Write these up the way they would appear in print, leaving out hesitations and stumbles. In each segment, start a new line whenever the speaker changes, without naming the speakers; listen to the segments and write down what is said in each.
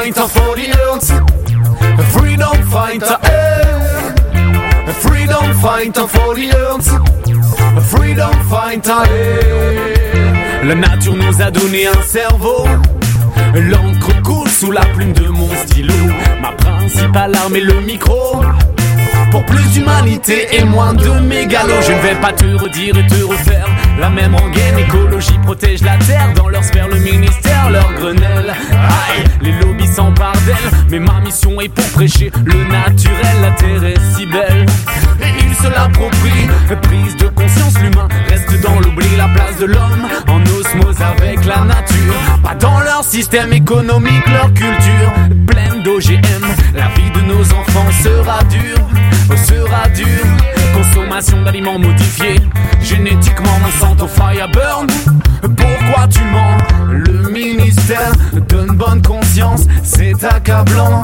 fighter for the earth, a freedom fighter, a freedom fighter for the earth, a freedom fighter. La nature nous a donné un cerveau, l'encre coule sous la plume de mon stylo. Ma principale arme est le micro, pour plus d'humanité et moins de mégalo. Je ne vais pas te redire et te refaire la même rengaine. Écologie protège la terre, dans leur sphère le ministère, leur grenelle. Aïe, les lobbies s'emparent d'elle, mais ma mission est pour prêcher le naturel. La terre est si belle et ils se l'approprient. Prise de conscience, l'humain reste dans l'oubli. La place de l'homme en osmose avec la nature, pas dans leur système économique, leur culture pleine d'OGM. La vie de nos enfants sera dure, sera dure. Consommation d'aliments modifiés, génétiquement Monsanto Fireburn. Pourquoi tu mens? Le ministère donne bonne conscience, c'est accablant.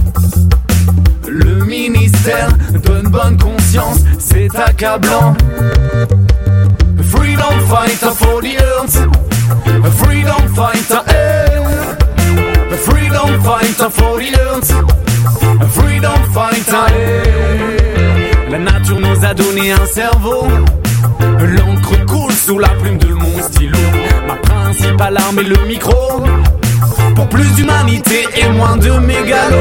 Le ministère donne bonne conscience, c'est accablant. Freedom fighter for the earth, a freedom fighter, a freedom fighter for the earth, a freedom fighter. La nature nous a donné un cerveau, l'encre coule sous la plume de mon stylo. Ma principale arme est le micro, pour plus d'humanité et moins de mégalo.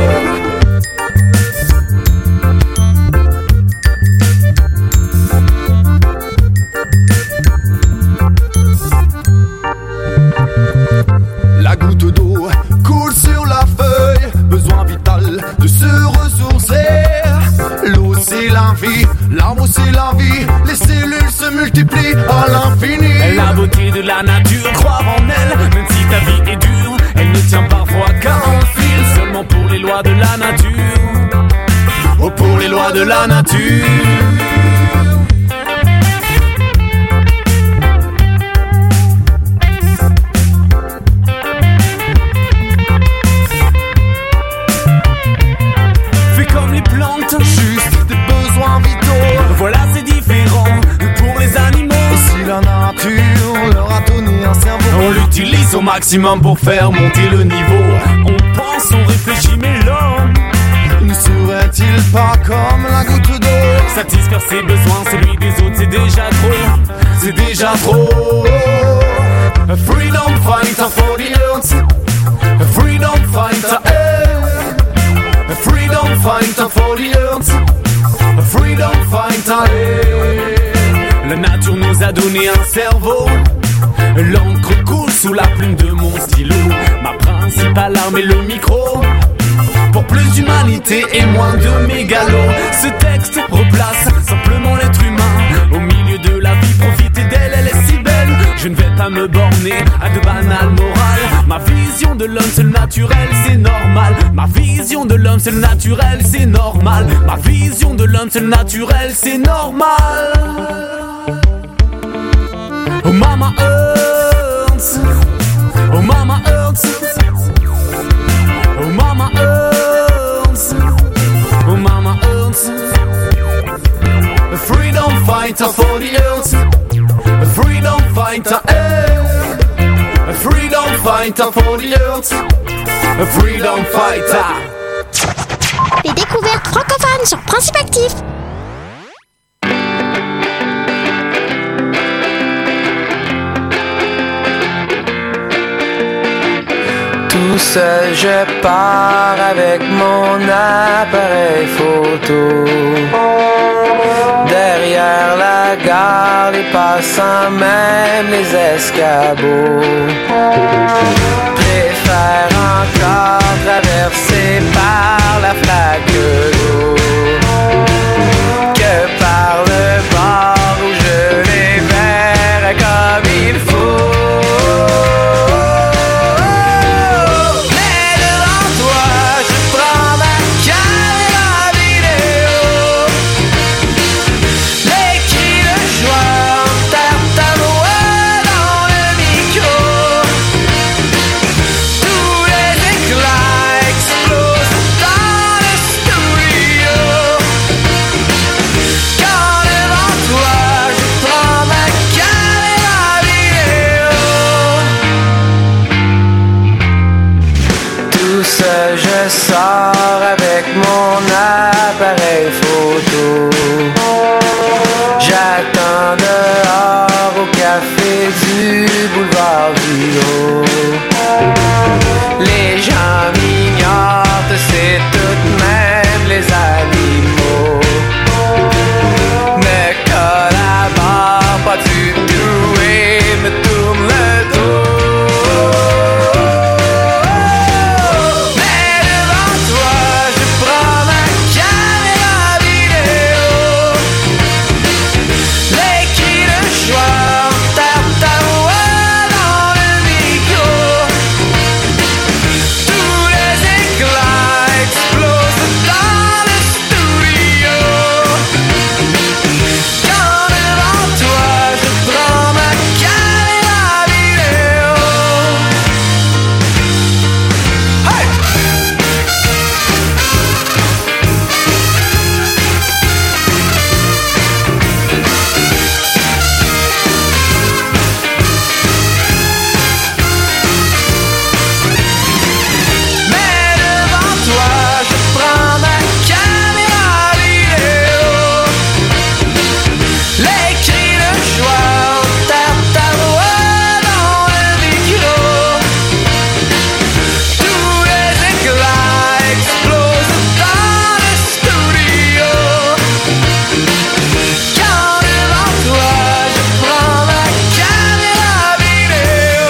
La goutte d'eau coule sur la feuille, besoin vital de se ressourcer. L'eau c'est la vie, l'arbre c'est la vie, les cellules se multiplient à l'infini. La beauté de la nature, croire en elle, même si ta vie est dure, elle ne tient parfois qu'à un fil. Seulement pour les lois de la nature, oh pour les lois de la nature. Juste des besoins vitaux, voilà c'est différent pour les animaux. Et si la nature leur a donné un cerveau, on l'utilise au maximum pour faire monter le niveau. On pense, on réfléchit, mais l'homme ne serait-il pas comme la goutte d'eau? Satisfaire ses besoins, celui des autres, c'est déjà trop, c'est déjà trop. A freedom fighter for the earth, a freedom fighter, a freedom fighter for the earth, a freedom fighter. La nature nous a donné un cerveau, l'encre coule sous la plume de mon stylo. Ma principale arme est le micro, pour plus d'humanité et moins de mégalo. Ce texte replace simplement l'être humain au milieu de la vie. Profiter d'elle, elle est si belle. Je ne vais pas me borner à de banales morales. Ma vision de l'homme c'est le naturel, c'est normal. Ma vision de l'homme c'est le naturel, c'est normal. Ma vision de l'homme c'est le naturel, c'est normal. Oh mama Earth, oh mama Earth, oh mama Earth, oh mama Earth. A freedom fighter for the earth, a freedom fighter, a freedom fighter for the earth, a freedom fighter.
Les découvertes francophones sur Principe Actif.
Tout seul je pars avec mon appareil photo. Derrière la gare, les passants, même les escabeaux préfèrent encore traverser par la flaque d'eau que par le bord où je les verrai comme il faut.
Tous les éclats explosent dans le studio.
sors avec mon appareil photo. J'attends dehors au café du boulevard Viau. Les gens m'ignorent, c'est tout de même les animaux. Ne collabore pas du tout et me tourne le dos. Mais devant toi, je prends ma caméra vidéo. Les cris de joie, tape ta voix dans le micro. Tous les éclats explosent dans le studio. Quand devant toi, je prends ma caméra vidéo. Hey! Mais devant toi, je prends ma caméra vidéo. Les cris de joie, tape ta voix dans le micro. Tous les éclats explosent dans le studio. Quand devant toi, je prends ma caméra vidéo.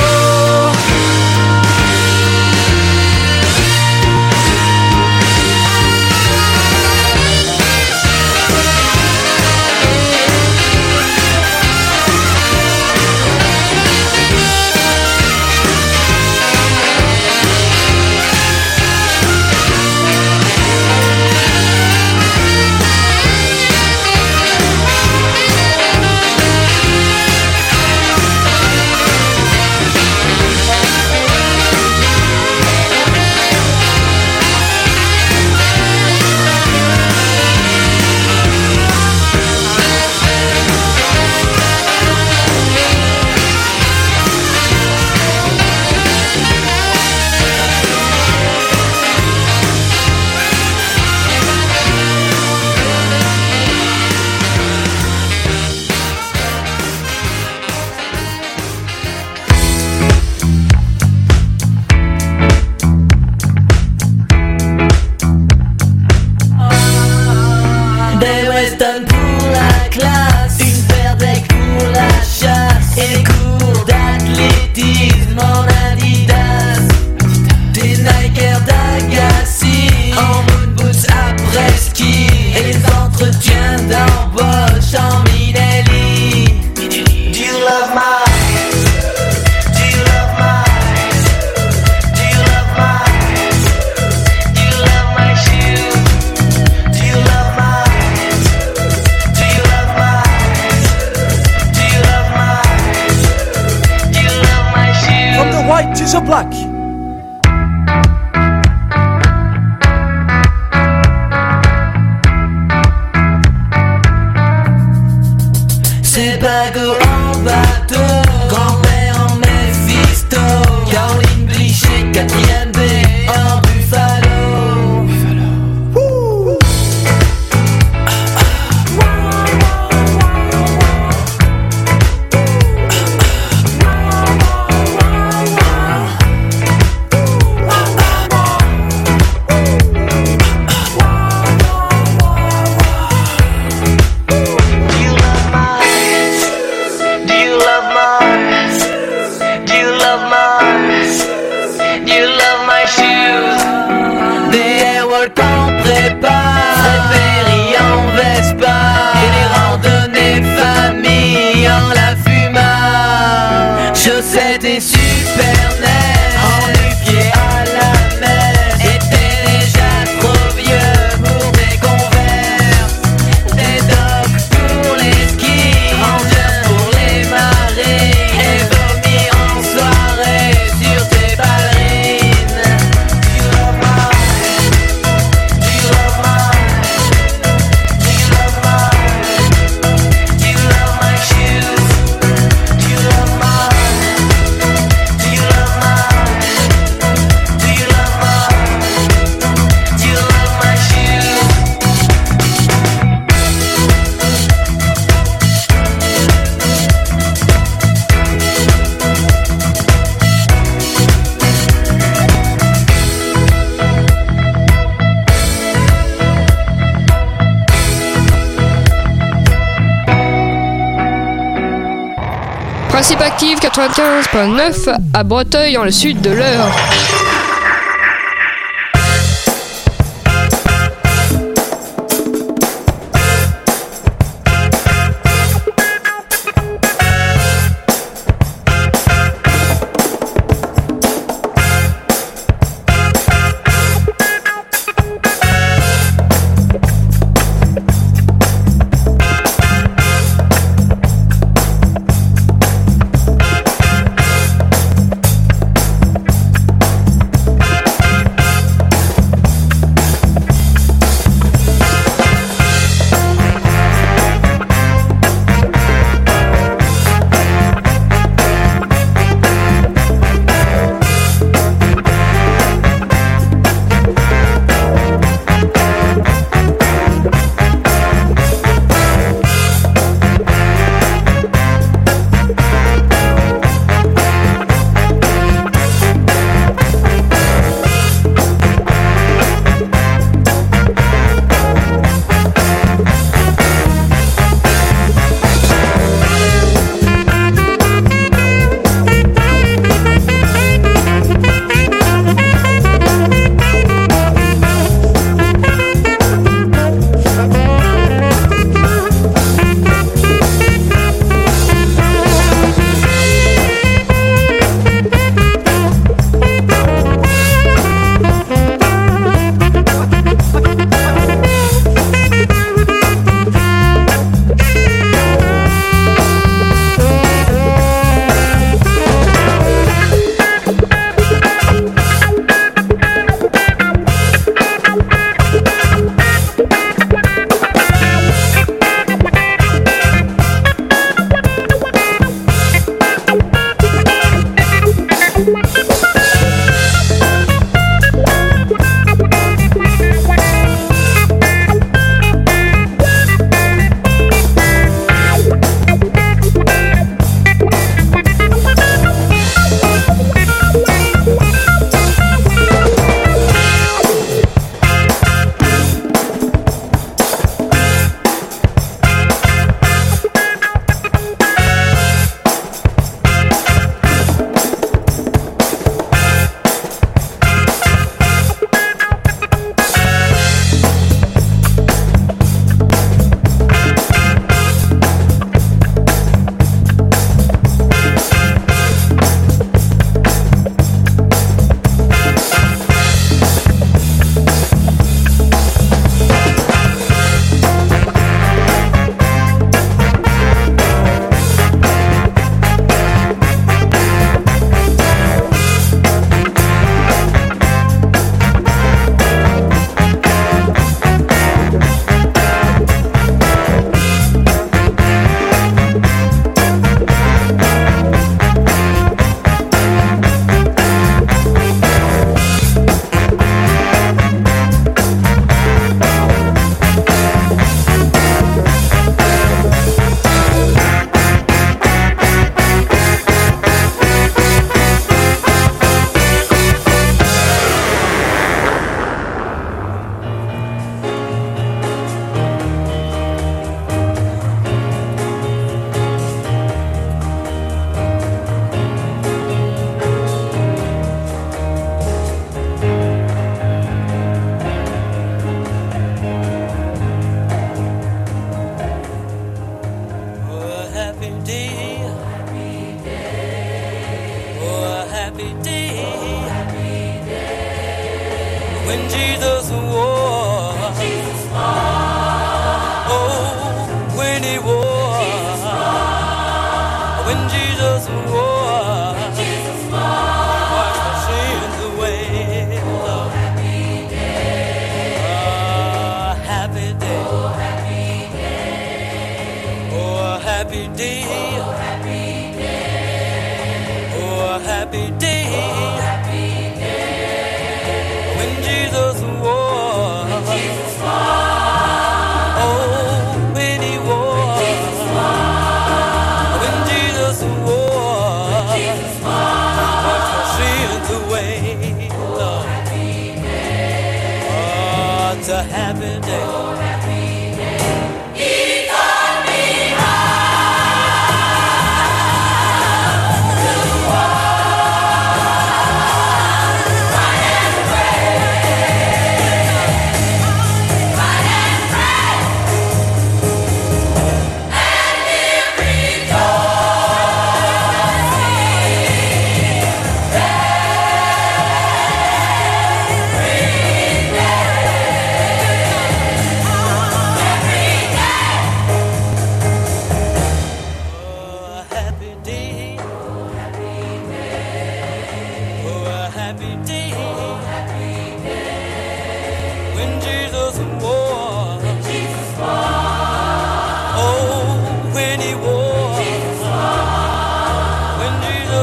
Des Weston pour la classe, une paire d'ailes pour la chasse, et des cours d'athlétisme en Adidas, des Nike Air d'Agassi, en moon boots après ski, et les entretiens d'embauche en Minelli. Do you love my? Do you love my? Do you love my? Do you love my shoes? Do you love my? Do you love my? Do you love my? Do you love my shoes?
From the white to the black.
C'est Bago en bateau, grand-père en Mephisto, Caroline Blichet, 4ème B en Buffalo. Chaussettes et super neige, en nu-pieds à la mer. Était déjà trop vieux pour des converses, des docks pour les skis, rangers pour les marées, et vomi en soirée sur tes ballerines. Do you love mine? Do you love mine? Do you love mine? Do you love my shoes? Do you love mine? Do you love mine?
Active 95.9 à Breteuil, dans le sud de l'Eure.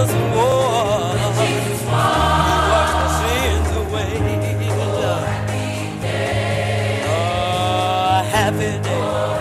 was a war. Jesus washed my sins away. Oh, a happy day.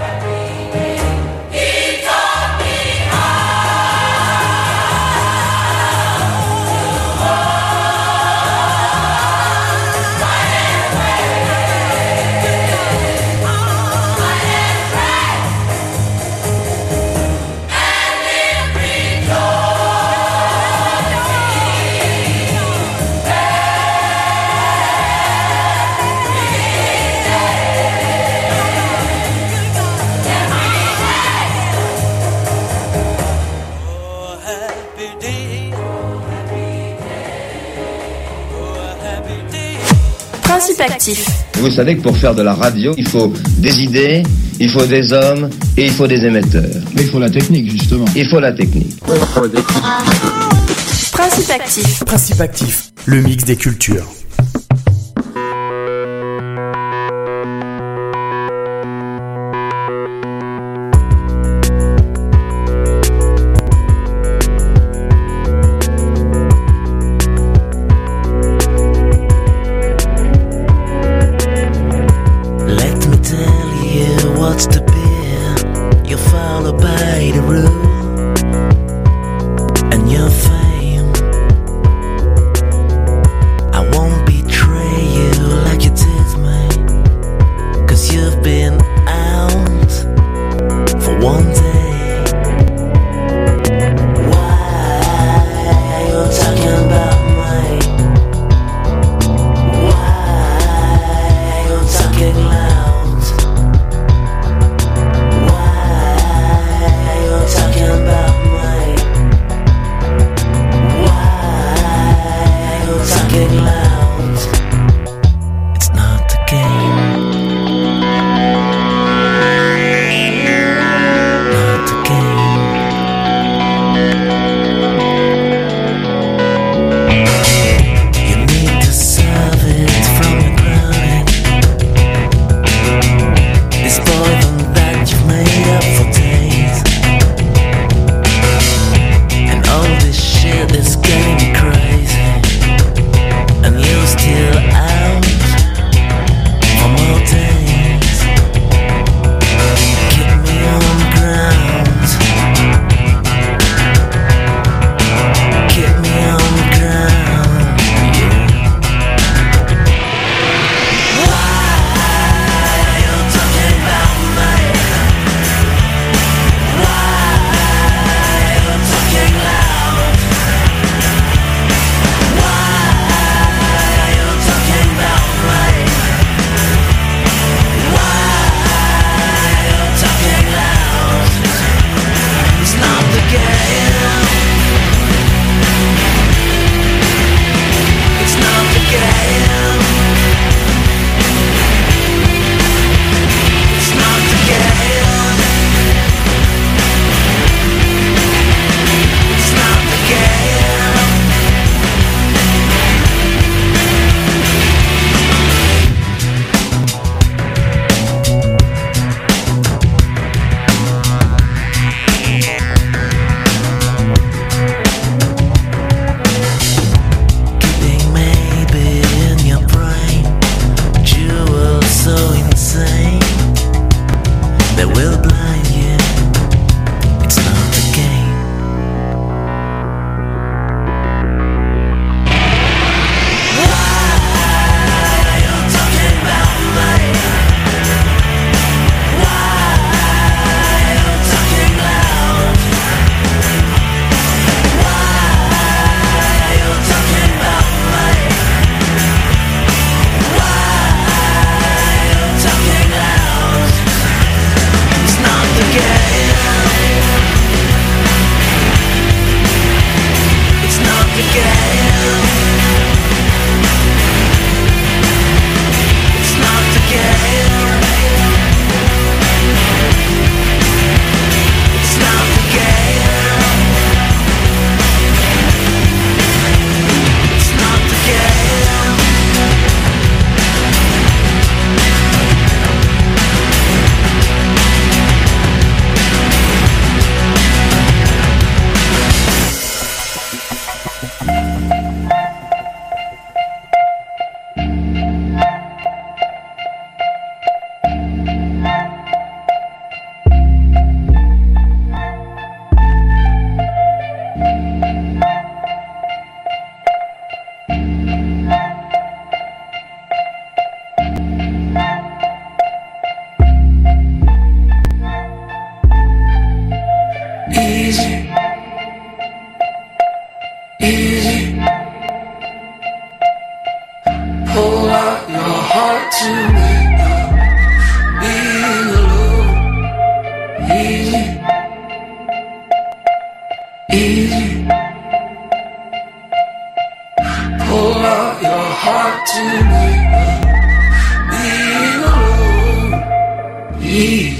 Principe actif.
Vous savez que pour faire de la radio, il faut des idées, il faut des hommes et il faut des émetteurs.
Mais il faut la technique, justement.
Il faut la technique.
Principe actif.
Principe actif, le mix des cultures.
I won't to make being alone easy, easy. Pull out your heart to make being alone easy.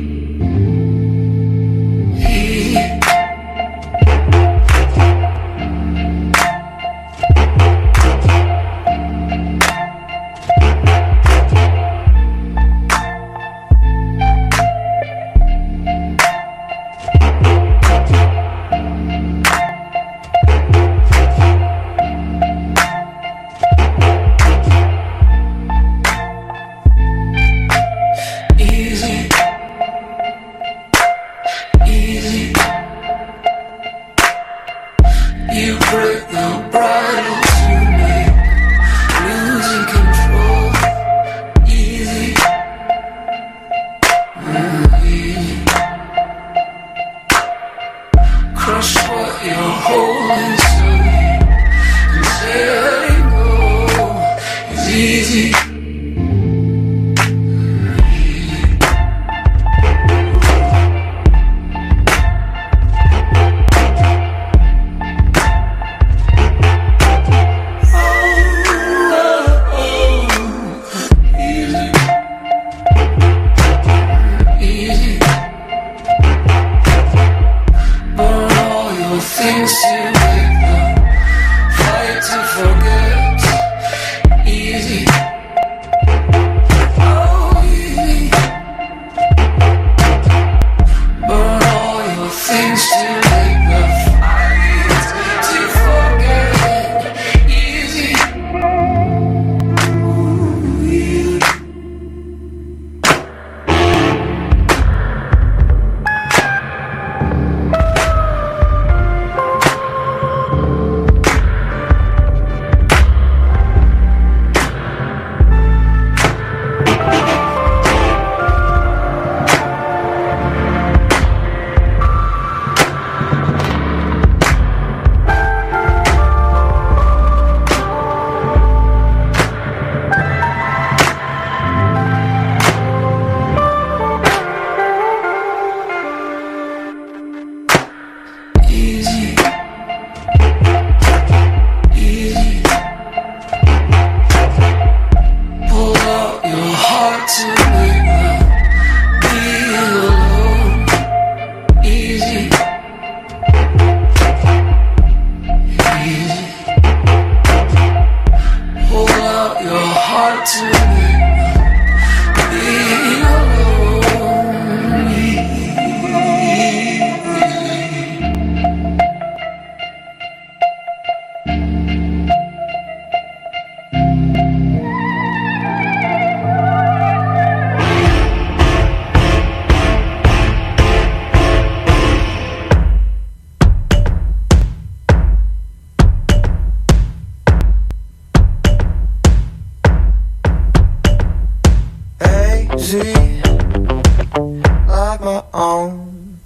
Like my own,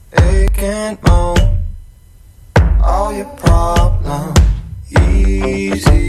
it can't moan all your problems easy.